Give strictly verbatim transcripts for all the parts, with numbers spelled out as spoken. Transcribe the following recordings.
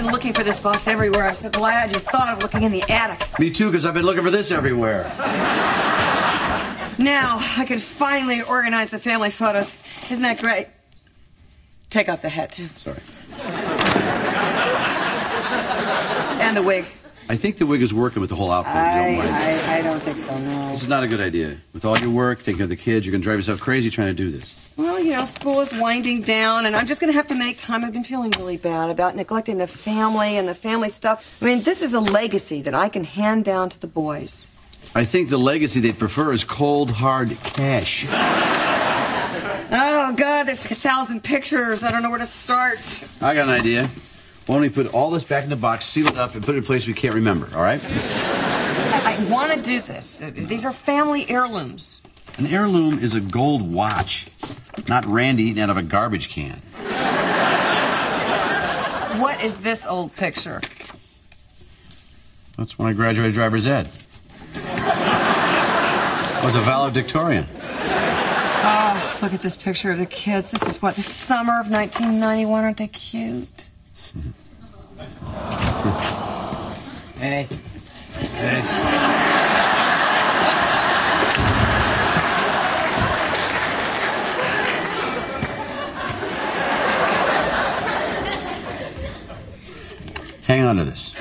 been looking for this box everywhere. I'm so glad you thought of looking in the attic. Me too, because I've been looking for this everywhere. Now, I can finally organize the family photos. Isn't that great? Take off the hat, Tim. Sorry. And the wig. I think the wig is working with the whole outfit. I, you don't mind. I, I don't think so, no. This is not a good idea. With all your work, taking care of the kids, you're going to drive yourself crazy trying to do this. Well, you know, school is winding down, and I'm just going to have to make time. I've been feeling really bad about neglecting the family and the family stuff. I mean, this is a legacy that I can hand down to the boys. I think the legacy they'd prefer is cold, hard cash. Oh, God, there's like a thousand pictures. I don't know where to start. I got an idea. Why don't we put all this back in the box, seal it up, and put it in a place we can't remember, all right? I, I want to do this. These are family heirlooms. An heirloom is a gold watch, not Randy eating out of a garbage can. What is this old picture? That's when I graduated driver's ed. I was a valedictorian. Oh, look at this picture of the kids. This is what, the summer of nineteen ninety-one. Aren't they cute? Hey. Hey. Hang on to this.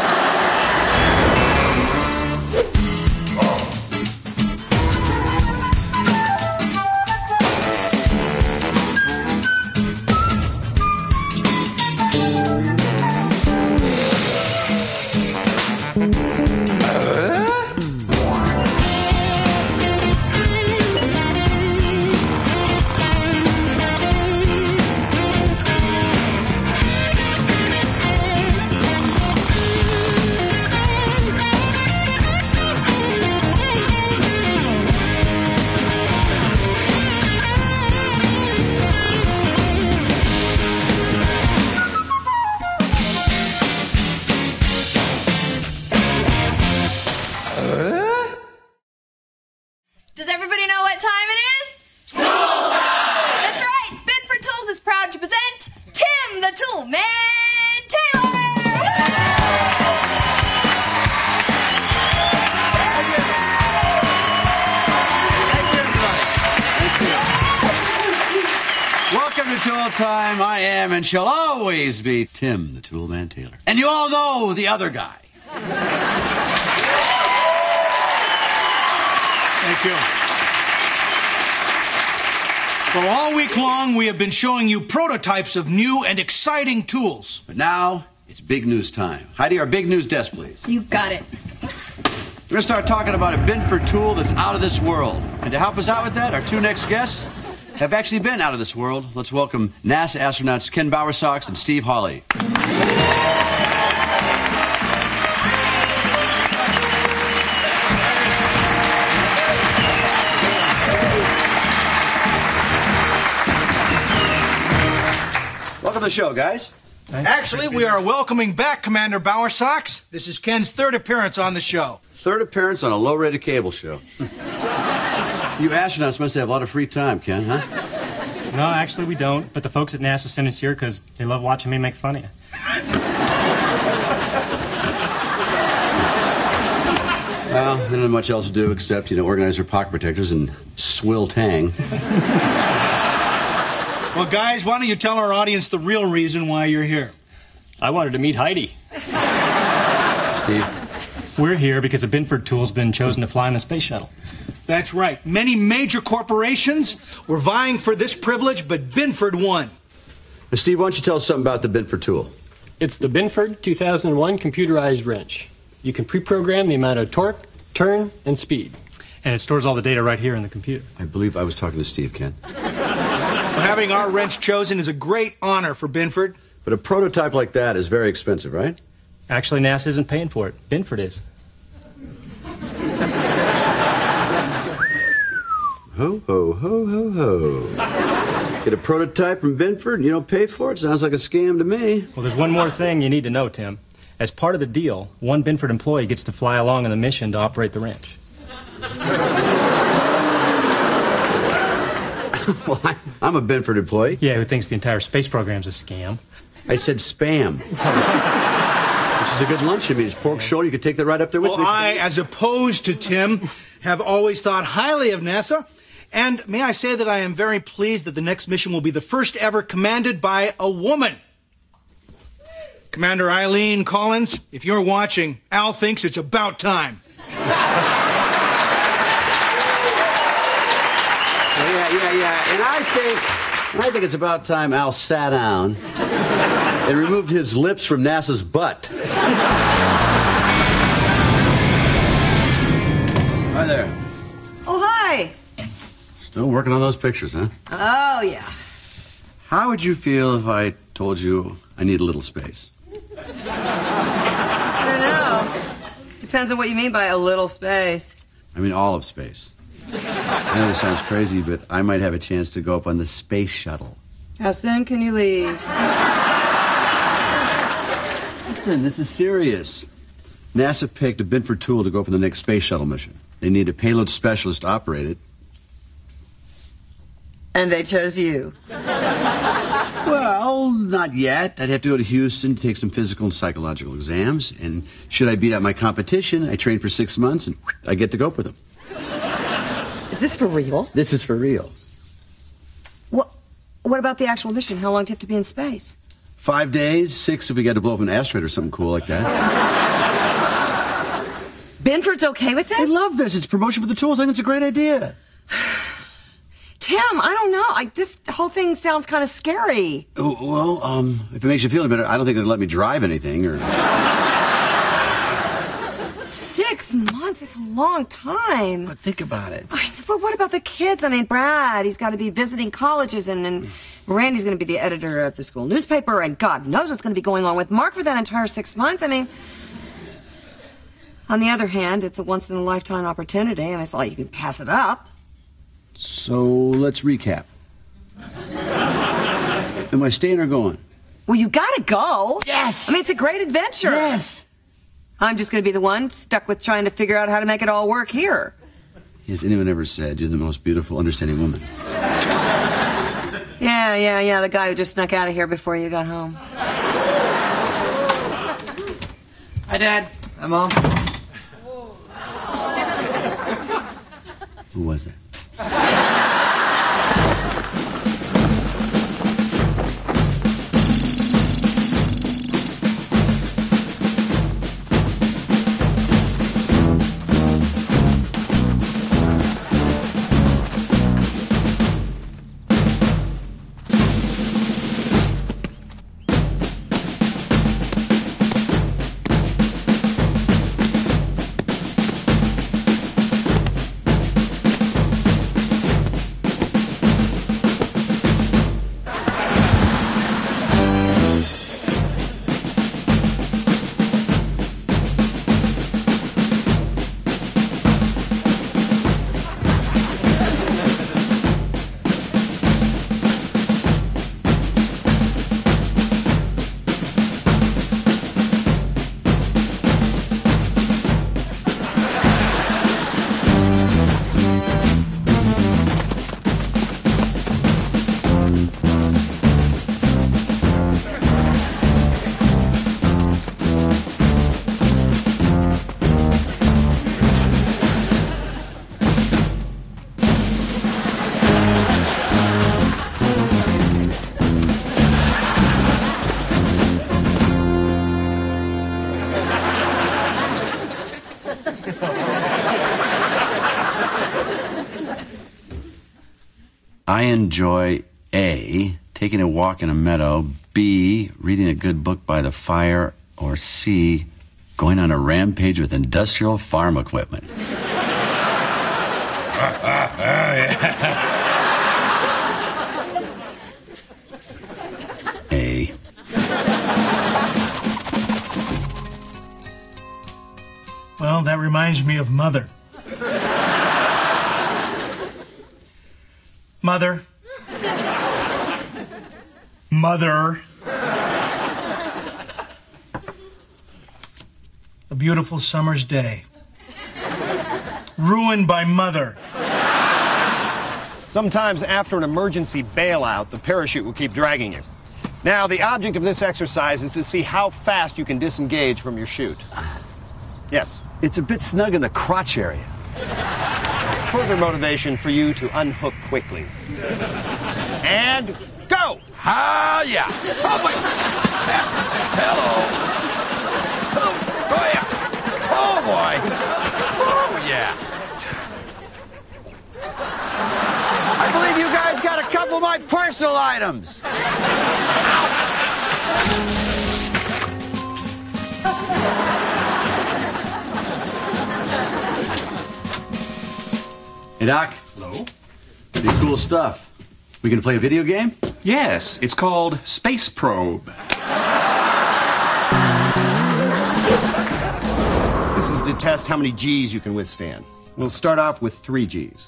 Does everybody know what time it is? Tool time! That's right! Binford Tools is proud to present Tim the Tool Man Taylor! Welcome to Tool Time. I am and shall always be Tim the Tool Man Taylor. And you all know the other guy. Thank you. Well, all week long, we have been showing you prototypes of new and exciting tools. But now, it's big news time. Heidi, our big news desk, please. You got it. We're going to start talking about a Binford tool that's out of this world. And to help us out with that, our two next guests have actually been out of this world. Let's welcome NASA astronauts Ken Bowersox and Steve Hawley. Welcome to the show, guys. Actually, we are welcoming back Commander Bowersox. This is Ken's third appearance on the show. Third appearance on a low-rated cable show. You astronauts must have a lot of free time, Ken, huh? No, actually we don't, but the folks at NASA sent us here because they love watching me make fun of you. Well, they don't have much else to do except, you know, organize their pocket protectors and swill tang. Well, guys, why don't you tell our audience the real reason why you're here? I wanted to meet Heidi. Steve? We're here because a Binford tool's been chosen to fly in the space shuttle. That's right. Many major corporations were vying for this privilege, but Binford won. Now, Steve, why don't you tell us something about the Binford tool? It's the Binford two thousand one computerized wrench. You can pre-program the amount of torque, turn, and speed. And it stores all the data right here in the computer. I believe I was talking to Steve, Ken. Well, having our wrench chosen is a great honor for Binford. But a prototype like that is very expensive, right? Actually, NASA isn't paying for it. Binford is. Ho, ho, ho, ho, ho. Get a prototype from Binford and you don't pay for it? Sounds like a scam to me. Well, there's one more thing you need to know, Tim. As part of the deal, one Binford employee gets to fly along on the mission to operate the wrench. Well, I, I'm a Binford employee. Yeah, who thinks the entire space program's a scam. I said spam. Which is a good lunch. I mean, it's pork shoulder. You could take that right up there with well, me. I, as opposed to Tim, have always thought highly of NASA. And may I say that I am very pleased that the next mission will be the first ever commanded by a woman. Commander Eileen Collins, if you're watching, Al thinks it's about time. Yeah, yeah, yeah. And I think, I think it's about time Al sat down and removed his lips from NASA's butt. Hi there. Oh, hi. Still working on those pictures, huh? Oh, yeah. How would you feel if I told you I need a little space? I don't know. Depends on what you mean by a little space. I mean all of space. I know this sounds crazy, but I might have a chance to go up on the space shuttle. How soon can you leave? Listen, this is serious. NASA picked a Binford Tool to go up on the next space shuttle mission. They need a payload specialist to operate it. And they chose you. Well, not yet. I'd have to go to Houston to take some physical and psychological exams. And should I beat out my competition, I train for six months and I get to go up with them. Is this for real? This is for real. What, what about the actual mission? How long do you have to be in space? Five days, six if we got to blow up an asteroid or something cool like that. Binford's okay with this? I love this. It's promotion for the tools. I think it's a great idea. Tim, I don't know. I, this whole thing sounds kind of scary. Oh, well, um, if it makes you feel any better, I don't think they'd let me drive anything or... Six months is a long time. But think about it. I, but what about the kids? I mean, Brad, he's got to be visiting colleges, and, and Randy's going to be the editor of the school newspaper, and God knows what's going to be going on with Mark for that entire six months. I mean, on the other hand, it's a once-in-a-lifetime opportunity, and it's not like you can pass it up. So let's recap. Am I staying or going? Well, you got to go. Yes. I mean, it's a great adventure. Yes. I'm just going to be the one stuck with trying to figure out how to make it all work here. Has anyone ever said you're the most beautiful, understanding woman? Yeah, yeah, yeah, the guy who just snuck out of here before you got home. Hi, Dad. Hi, Mom. Who was that? I enjoy A, taking a walk in a meadow, B, reading a good book by the fire, or C, going on a rampage with industrial farm equipment. A. Well, that reminds me of Mother. Mother. Mother. A beautiful summer's day. Ruined by Mother. Sometimes after an emergency bailout, the parachute will keep dragging you. Now, the object of this exercise is to see how fast you can disengage from your chute. Yes. It's a bit snug in the crotch area. Further motivation for you to unhook quickly. And go! Ah, yeah. Oh, my. Hello. Oh, oh, yeah. Oh, boy. Oh, yeah. I believe you guys got a couple of my personal items. Hey, Doc. Hello? Pretty cool stuff. We gonna play a video game? Yes, it's called Space Probe. This is to test how many G's you can withstand. We'll start off with three G's.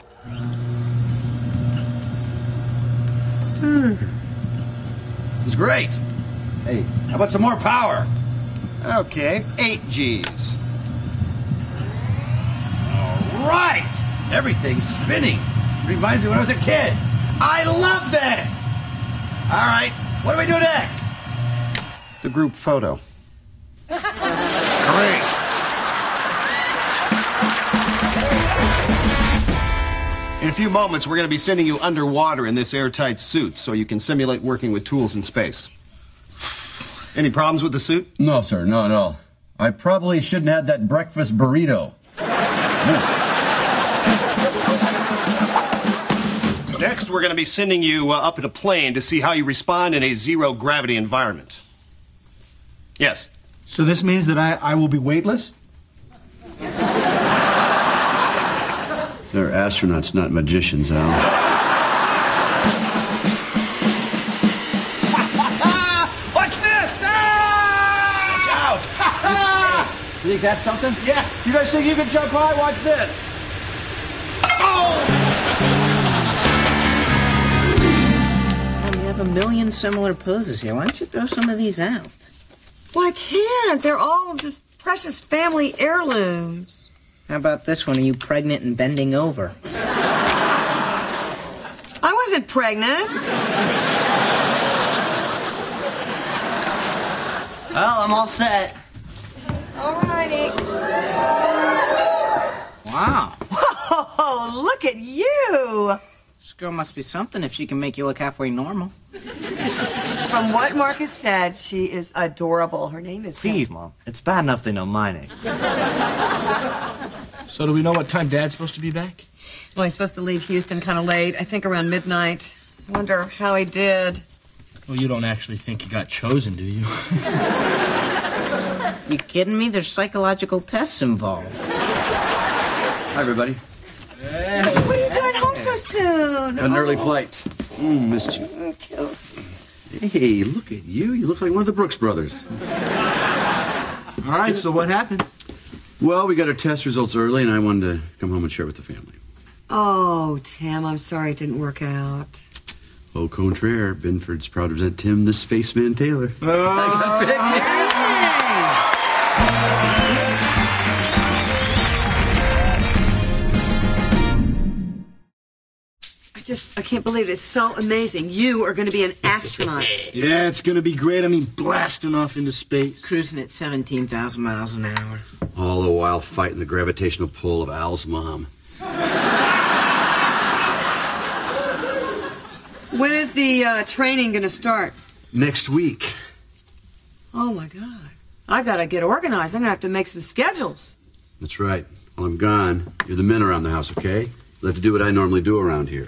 This is great. Hey, how about some more power? Okay, eight G's. All right. Everything's spinning. Reminds me when I was a kid. I love this. All right, what do we do next? The group photo. Great. In a few moments, we're going to be sending you underwater in this airtight suit so you can simulate working with tools in space. Any problems with the suit? No, sir, no, no. I probably shouldn't have had that breakfast burrito. Next, we're going to be sending you uh, up in a plane to see how you respond in a zero-gravity environment. Yes. So this means that I, I will be weightless? They're astronauts, not magicians, Al. Watch this! Ah! Watch out! You think that's something? Yeah. You guys think you can jump high? Watch this. You have a million similar poses here. Why don't you throw some of these out? Well, I can't. They're all just precious family heirlooms. How about this one? Are you pregnant and bending over? I wasn't pregnant. Well, I'm all set. All righty. Wow. Whoa, look at you. This girl must be something if she can make you look halfway normal. From what Marcus said, she is adorable. Her name is... Please, Mom. It's bad enough they know my name. So do we know what time Dad's supposed to be back? Well, he's supposed to leave Houston kind of late. I think around midnight. I wonder how he did. Well, you don't actually think he got chosen, do you? You kidding me? There's psychological tests involved. Hi, everybody. Hey. What are you doing home so soon? An oh. early flight. Mm, missed you. Me too. Hey, look at you. You look like one of the Brooks brothers. All right, so what happened? Well, we got our test results early, and I wanted to come home and share with the family. Oh, Tim, I'm sorry it didn't work out. Au contraire, Binford's proud to present Tim the Spaceman Taylor. Oh, I just, I can't believe it. It's so amazing. You are going to be an astronaut. Yeah, it's going to be great. I mean, blasting off into space. Cruising at seventeen thousand miles an hour. All the while fighting the gravitational pull of Al's mom. When is the uh, training going to start? Next week. Oh, my God. I got to get organized. I'm going to have to make some schedules. That's right. While I'm gone, you're the men around the house, okay? You'll have to do what I normally do around here.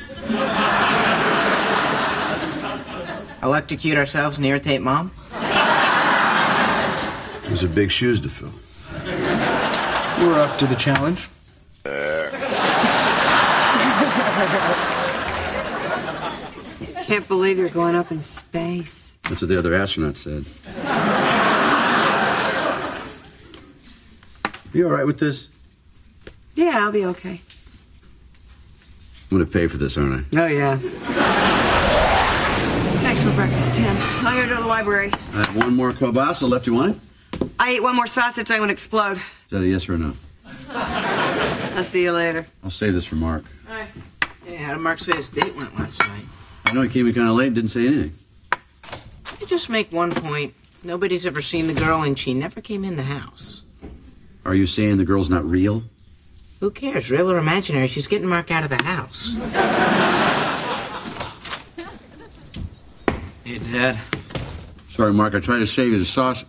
Electrocute ourselves and irritate Mom? Those are big shoes to fill. We're up to the challenge. Can't believe you're going up in space. That's what the other astronaut said. You all right with this? Yeah, I'll be okay. I'm going to pay for this, aren't I? Oh, yeah. Thanks for breakfast, Tim. I'm going to go to the library. I have one more kielbasa left. You want it? I ate one more sausage, I'm going to explode. Is that a yes or a no? I'll see you later. I'll save this for Mark. All right. Hey, how did Mark say his date went last night? I know he came in kind of late and didn't say anything. I just make one point? Nobody's ever seen the girl, and she never came in the house. Are you saying the girl's not real? Who cares, real or imaginary? She's getting Mark out of the house. Hey, Dad. Sorry, Mark, I tried to save you the sauce.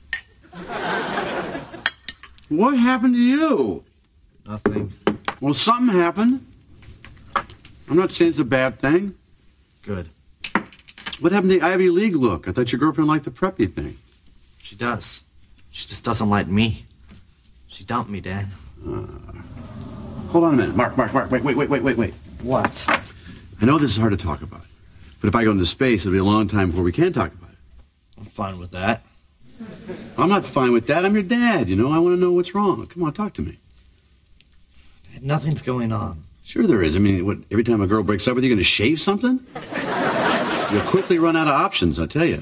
What happened to you? Nothing. Well, something happened. I'm not saying it's a bad thing. Good. What happened to the Ivy League look? I thought your girlfriend liked the preppy thing. She does. She just doesn't like me. She dumped me, Dad. Uh, hold on a minute. Mark, Mark, Mark, wait, wait, wait, wait, wait, wait. What? I know this is hard to talk about. But if I go into space, it'll be a long time before we can talk about it. I'm fine with that. I'm not fine with that. I'm your dad, you know. I want to know what's wrong. Come on, talk to me. Dad, nothing's going on. Sure there is. I mean, what, every time a girl breaks up with you, you're going to shave something? You'll quickly run out of options, I tell you.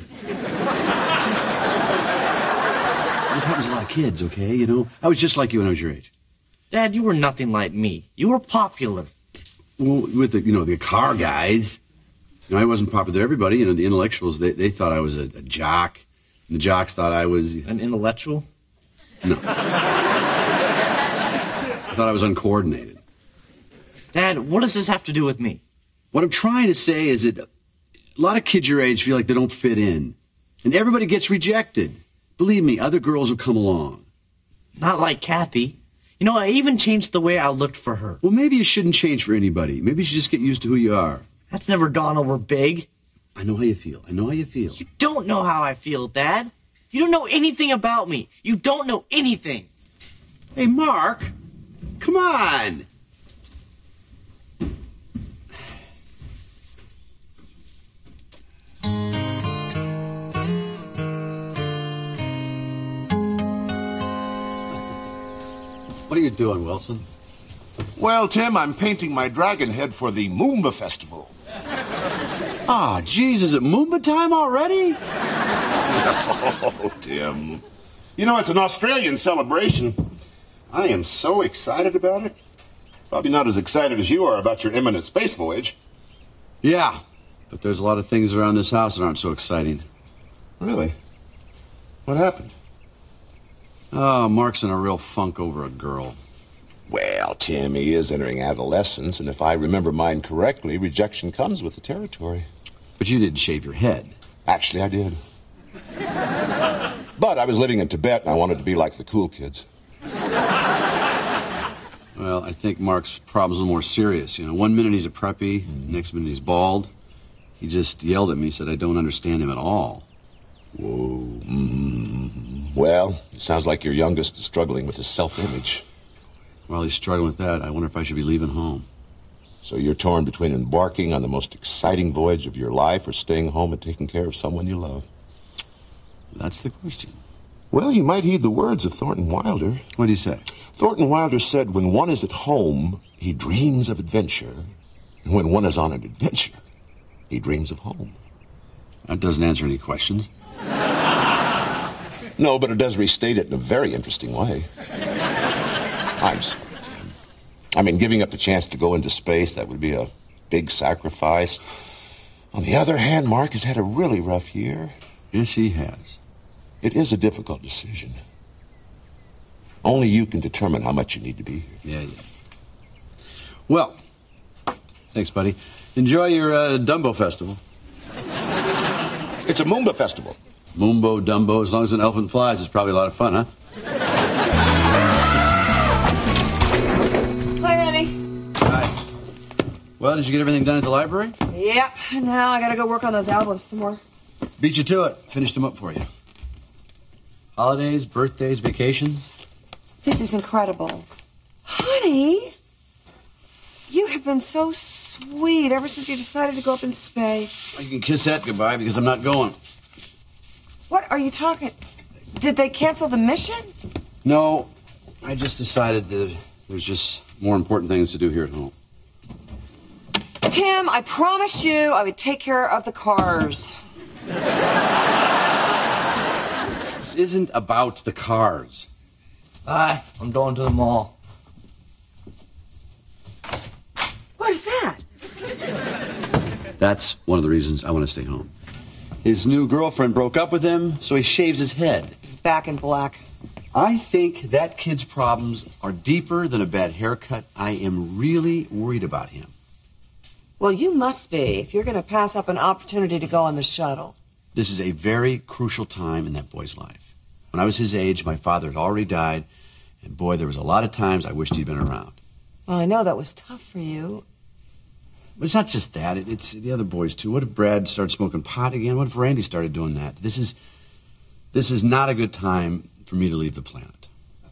This happens to a lot of kids, okay? You know, I was just like you when I was your age. Dad, you were nothing like me. You were popular. Well, with the, you know, the car guys. You know, I wasn't popular with everybody. You know, the intellectuals, they, they thought I was a, a jock. And the jocks thought I was... An intellectual? No. I thought I was uncoordinated. Dad, what does this have to do with me? What I'm trying to say is that a lot of kids your age feel like they don't fit in. And everybody gets rejected. Believe me, other girls will come along. Not like Kathy. You know, I even changed the way I looked for her. Well, maybe you shouldn't change for anybody. Maybe you should just get used to who you are. That's never gone over big. I know how you feel. I know how you feel. You don't know how I feel, Dad. You don't know anything about me. You don't know anything. Hey, Mark. Come on. What are you doing, Wilson? Well, Tim, I'm painting my dragon head for the Moomba Festival. Ah, oh, geez, is it Moomba time already? Oh, Tim. You know, it's an Australian celebration. I am so excited about it. Probably not as excited as you are about your imminent space voyage. Yeah, but there's a lot of things around this house that aren't so exciting. Really? What happened? Oh, Mark's in a real funk over a girl. Well, Tim, he is entering adolescence, and if I remember mine correctly, rejection comes with the territory. But you didn't shave your head. Actually, I did. But I was living in Tibet, and I wanted to be like the cool kids. Well, I think Mark's problem's a little more serious. You know, one minute he's a preppy, mm. next minute he's bald. He just yelled at me, said I don't understand him at all. Whoa. Mm. Well, it sounds like your youngest is struggling with his self-image. While he's struggling with that, I wonder if I should be leaving home. So you're torn between embarking on the most exciting voyage of your life or staying home and taking care of someone you love? That's the question. Well, you might heed the words of Thornton Wilder. What do you say? Thornton Wilder said, when one is at home, he dreams of adventure. And when one is on an adventure, he dreams of home. That doesn't answer any questions. No, but it does restate it in a very interesting way. I'm sorry, Tim. I mean, giving up the chance to go into space, that would be a big sacrifice. On the other hand, Mark has had a really rough year. Yes, he has. It is a difficult decision. Only you can determine how much you need to be here. Yeah, yeah. Well, thanks, buddy. Enjoy your uh, Dumbo Festival. It's a Moomba Festival. Moombo, Dumbo, as long as an elephant flies, it's probably a lot of fun, huh? Hi, honey. Hi. Well, did you get everything done at the library? Yep. Now I gotta go work on those albums some more. Beat you to it. Finished them up for you. Holidays, birthdays, vacations. This is incredible. Honey, you have been so sweet ever since you decided to go up in space. You can kiss that goodbye because I'm not going. What are you talking? Did they cancel the mission? No, I just decided that there's just more important things to do here at home. Tim, I promised you I would take care of the cars. This isn't about the cars. Bye. I'm going to the mall. What is that? That's one of the reasons I want to stay home. His new girlfriend broke up with him, so he shaves his head. He's back in black. I think that kid's problems are deeper than a bad haircut. I am really worried about him. Well, you must be, if you're going to pass up an opportunity to go on the shuttle. This is a very crucial time in that boy's life. When I was his age, my father had already died, and boy, there was a lot of times I wished he'd been around. Well, I know that was tough for you. But it's not just that. It, it's the other boys, too. What if Brad started smoking pot again? What if Randy started doing that? This is, this is not a good time for me to leave the planet.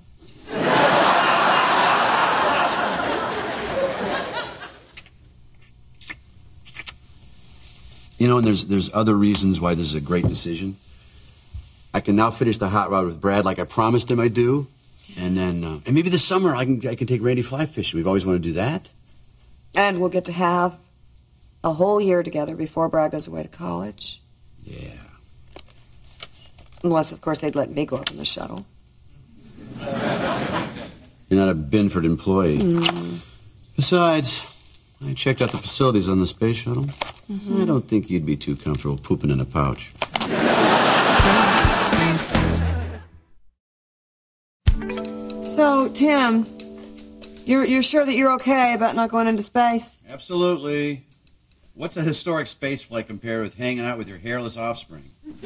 You know, and there's, there's other reasons why this is a great decision. I can now finish the hot rod with Brad like I promised him I'd do. And then, uh, and maybe this summer I can, I can take Randy fly fishing. We've always wanted to do that. And we'll get to have a whole year together before Brad goes away to college. Yeah. Unless, of course, they'd let me go up in the shuttle. You're not a Binford employee. Mm. Besides, I checked out the facilities on the space shuttle. Mm-hmm. I don't think you'd be too comfortable pooping in a pouch. So, Tim, you're, you're sure that you're okay about not going into space? Absolutely. What's a historic space flight compared with hanging out with your hairless offspring?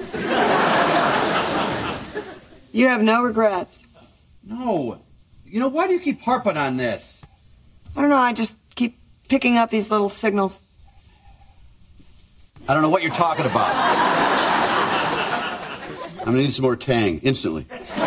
You have no regrets? No. You know, why do you keep harping on this? I don't know, I just keep picking up these little signals. I don't know what you're talking about. I'm gonna need some more Tang, instantly.